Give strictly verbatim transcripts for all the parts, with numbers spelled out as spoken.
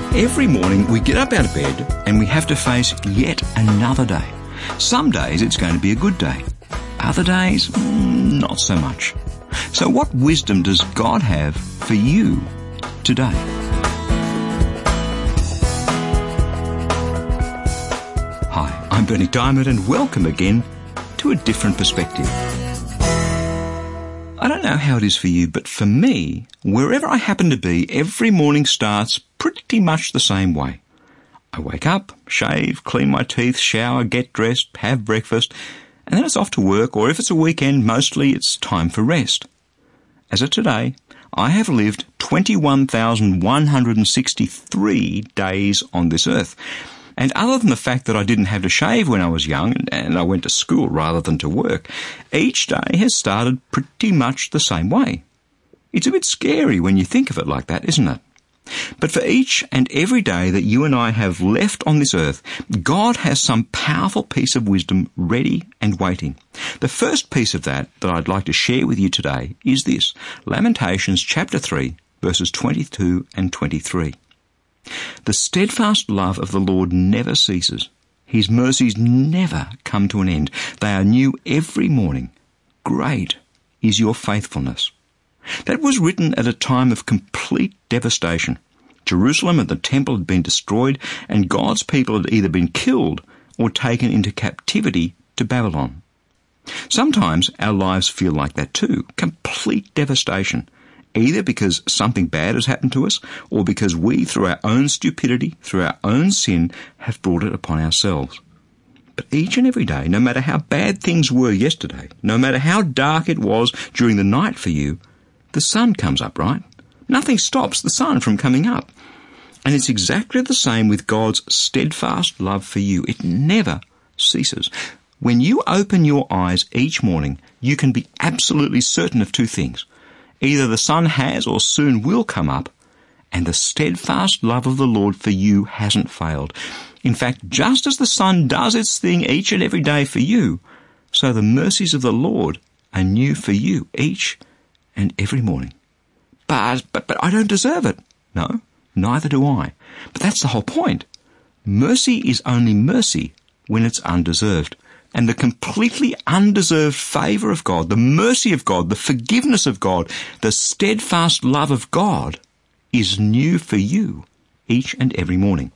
Every morning we get up out of bed and we have to face yet another day. Some days it's going to be a good day. Other days, mm, not so much. So what wisdom does God have for you today? Hi, I'm Bernie Diamond and welcome again to A Different Perspective. I don't know how it is for you, but for me, wherever I happen to be, every morning starts pretty much the same way. I wake up, shave, clean my teeth, shower, get dressed, have breakfast, and then it's off to work, or if it's a weekend, mostly it's time for rest. As of today, I have lived twenty-one thousand one hundred sixty-three days on this earth. And other than the fact that I didn't have to shave when I was young and I went to school rather than to work, each day has started pretty much the same way. It's a bit scary when you think of it like that, isn't it? But for each and every day that you and I have left on this earth, God has some powerful piece of wisdom ready and waiting. The first piece of that that I'd like to share with you today is this, Lamentations chapter three, verses twenty-two and twenty-three. The steadfast love of the Lord never ceases. His mercies never come to an end. They are new every morning. Great is your faithfulness. That was written at a time of complete devastation. Jerusalem and the temple had been destroyed, and God's people had either been killed or taken into captivity to Babylon. Sometimes our lives feel like that too, complete devastation, either because something bad has happened to us or because we, through our own stupidity, through our own sin, have brought it upon ourselves. But each and every day, no matter how bad things were yesterday, no matter how dark it was during the night for you, the sun comes up, right? Nothing stops the sun from coming up. And it's exactly the same with God's steadfast love for you. It never ceases. When you open your eyes each morning, you can be absolutely certain of two things. Either the sun has or soon will come up, and the steadfast love of the Lord for you hasn't failed. In fact, just as the sun does its thing each and every day for you, so the mercies of the Lord are new for you each and every morning. But, but, but I don't deserve it. No, neither do I. But that's the whole point. Mercy is only mercy when it's undeserved. And the completely undeserved favour of God, the mercy of God, the forgiveness of God, the steadfast love of God is new for you each and every morning.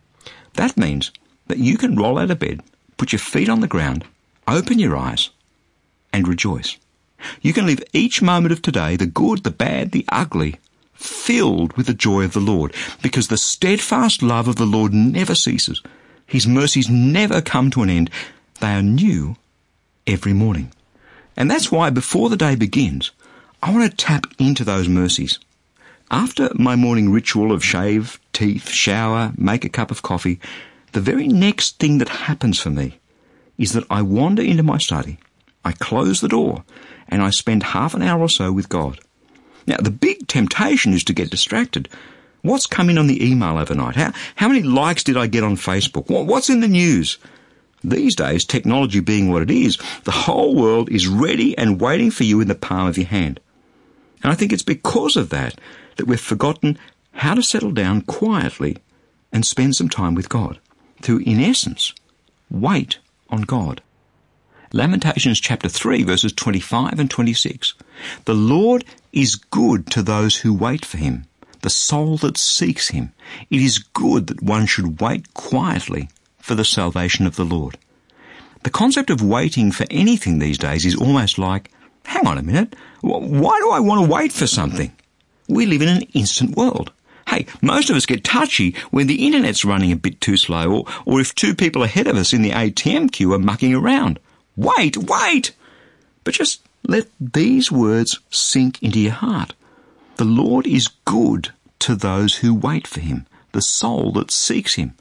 That means that you can roll out of bed, put your feet on the ground, open your eyes, and rejoice. You can live each moment of today, the good, the bad, the ugly, filled with the joy of the Lord, because the steadfast love of the Lord never ceases. His mercies never come to an end. They are new every morning. And that's why before the day begins, I want to tap into those mercies. After my morning ritual of shave, teeth, shower, make a cup of coffee, the very next thing that happens for me is that I wander into my study, I close the door, and I spend half an hour or so with God. Now, the big temptation is to get distracted. What's come in on the email overnight? How, how many likes did I get on Facebook? What, what's in the news? These days, technology being what it is, the whole world is ready and waiting for you in the palm of your hand. And I think it's because of that that we've forgotten how to settle down quietly and spend some time with God, to, in essence, wait on God. Lamentations chapter three, verses twenty-five and twenty-six. The Lord is good to those who wait for him, the soul that seeks him. It is good that one should wait quietly for the salvation of the Lord. The concept of waiting for anything these days is almost like, hang on a minute, why do I want to wait for something? We live in an instant world. Hey, most of us get touchy when the internet's running a bit too slow, or, or if two people ahead of us in the A T M queue are mucking around. Wait, wait! But just let these words sink into your heart. The Lord is good to those who wait for him, the soul that seeks him.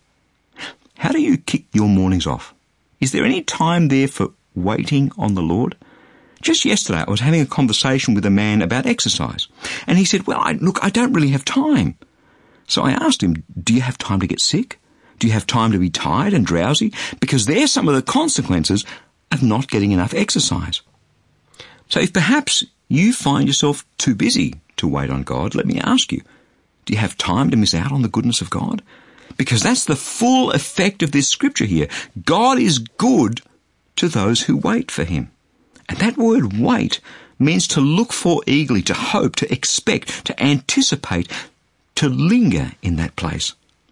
How do you kick your mornings off? Is there any time there for waiting on the Lord? Just yesterday I was having a conversation with a man about exercise, and he said, well, I, look, I don't really have time. So I asked him, do you have time to get sick? Do you have time to be tired and drowsy? Because there's some of the consequences of not getting enough exercise. So if perhaps you find yourself too busy to wait on God, let me ask you, Do you have time to miss out on the goodness of God? Because that's the full effect of this scripture here. God is good to those who wait for him. And that word wait means to look for eagerly, to hope, to expect, to anticipate, to linger in that place.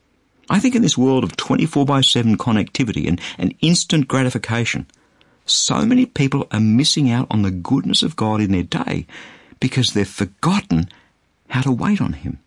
I think in this world of twenty-four by seven connectivity and, and instant gratification, so many people are missing out on the goodness of God in their day because they've forgotten how to wait on him.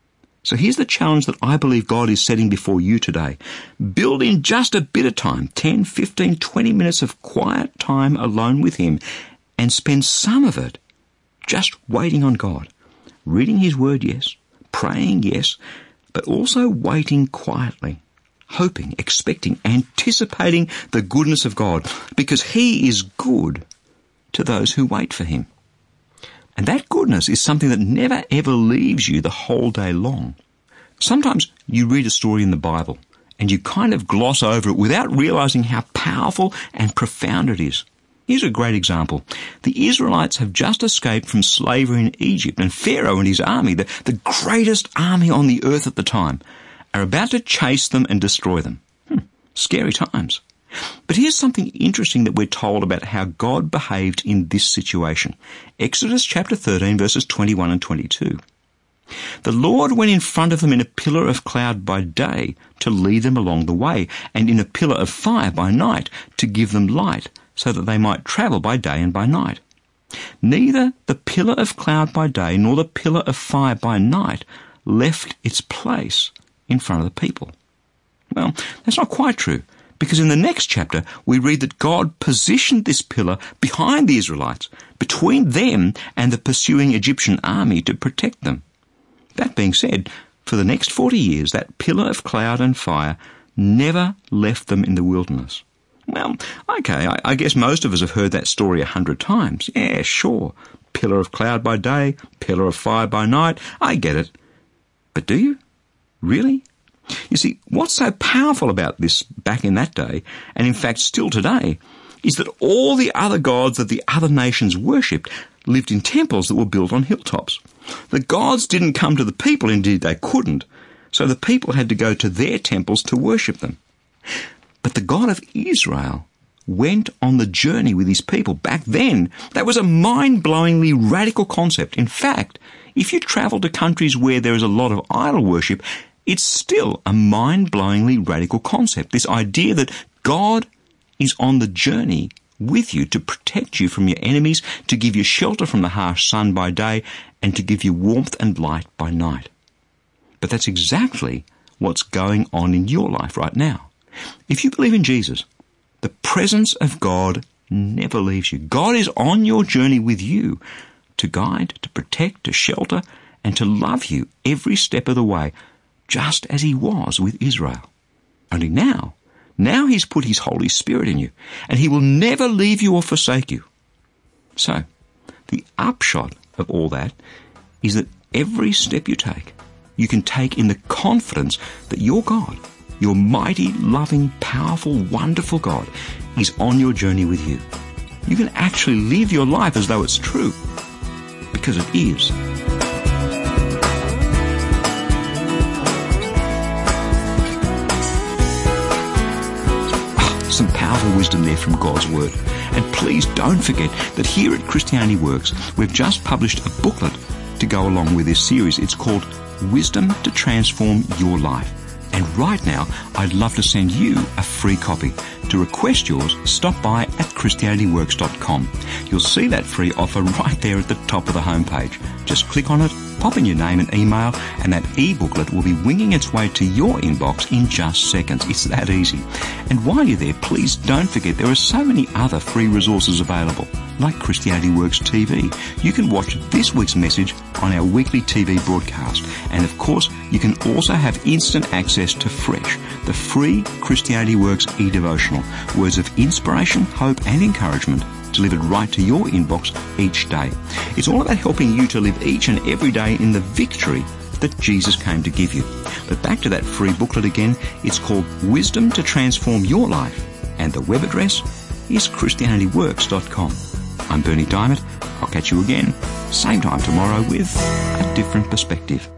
So here's the challenge that I believe God is setting before you today. Build in just a bit of time, ten, fifteen, twenty minutes of quiet time alone with him, and spend some of it just waiting on God. Reading his word, yes. Praying, yes. But also waiting quietly. Hoping, expecting, anticipating the goodness of God. Because he is good to those who wait for him. And that goodness is something that never ever leaves you the whole day long. Sometimes you read a story in the Bible and you kind of gloss over it without realizing how powerful and profound it is. Here's a great example. The Israelites have just escaped from slavery in Egypt, and Pharaoh and his army, the, the greatest army on the earth at the time, are about to chase them and destroy them. Hmm, scary times. But here's something interesting that we're told about how God behaved in this situation. Exodus chapter thirteen, verses twenty-one and twenty-two. The Lord went in front of them in a pillar of cloud by day to lead them along the way, and in a pillar of fire by night to give them light, so that they might travel by day and by night. Neither the pillar of cloud by day nor the pillar of fire by night left its place in front of the people. Well, that's not quite true. Because in the next chapter, we read that God positioned this pillar behind the Israelites, between them and the pursuing Egyptian army to protect them. That being said, for the next forty years, that pillar of cloud and fire never left them in the wilderness. Well, okay, I, I guess most of us have heard that story a hundred times. Yeah, sure. Pillar of cloud by day, pillar of fire by night. I get it. But do you? Really? You see, what's so powerful about this back in that day, and in fact still today, is that all the other gods that the other nations worshipped lived in temples that were built on hilltops. The gods didn't come to the people, indeed they couldn't, so the people had to go to their temples to worship them. But the God of Israel went on the journey with his people. Back then, that was a mind-blowingly radical concept. In fact, if you travel to countries where there is a lot of idol worship, it's still a mind-blowingly radical concept, this idea that God is on the journey with you to protect you from your enemies, to give you shelter from the harsh sun by day, and to give you warmth and light by night. But that's exactly what's going on in your life right now. If you believe in Jesus, the presence of God never leaves you. God is on your journey with you to guide, to protect, to shelter, and to love you every step of the way, just as he was with Israel. Only now, now he's put his Holy Spirit in you, and he will never leave you or forsake you. So, the upshot of all that is that every step you take, you can take in the confidence that your God, your mighty, loving, powerful, wonderful God, is on your journey with you. You can actually live your life as though it's true, because it is. Some powerful wisdom there from God's Word. And please don't forget that here at Christianity Works, we've just published a booklet to go along with this series. It's called Wisdom to Transform Your Life. And right now, I'd love to send you a free copy. To request yours, stop by at christianity works dot com. You'll see that free offer right there at the top of the homepage. Just click on it, pop in your name and email, and that e-booklet will be winging its way to your inbox in just seconds. It's that easy. And while you're there, please don't forget there are so many other free resources available, like Christianity Works T V. You can watch this week's message on our weekly T V broadcast. And of course, you can also have instant access to Fresh, the free Christianity Works e-devotional. Words of inspiration, hope and encouragement delivered right to your inbox each day. It's all about helping you to live each and every day in the victory that Jesus came to give you. But back to that free booklet again. It's called Wisdom to Transform Your Life, and the web address is christianity works dot com. I'm Bernie Diamond. I'll catch you again, same time tomorrow with a different perspective.